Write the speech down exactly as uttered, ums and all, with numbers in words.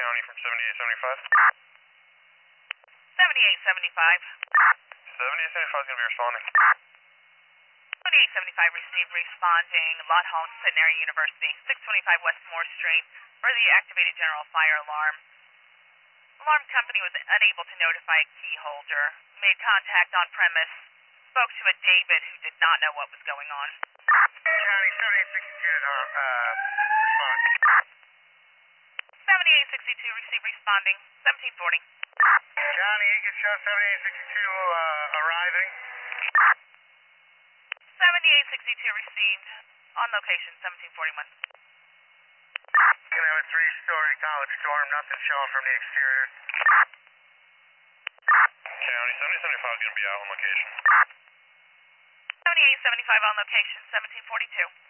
County from seventy-eight seventy-five. seventy-eight seventy-five. seventy-eight seventy-five is going to be responding. twenty-eight seventy-five received responding. Lot Home, Centenary University, six twenty-five West Moore Street, for the activated general fire alarm. Alarm company was unable to notify a key holder. Made contact on premise. Spoke to a David who did not know what was going on. County seventy-eight sixty-two, uh, uh, respond. seventy-eight sixty-two received responding. seventeen forty. County, you can show seventy-eight sixty-two uh, arriving. seventy-eight sixty-two received. On location, seventeen forty-one. Gonna have a three-story college dorm, nothing showing from the exterior. County seventy seventy-five is gonna be out on location. seventy-eight seventy-five on location, seventeen forty-two.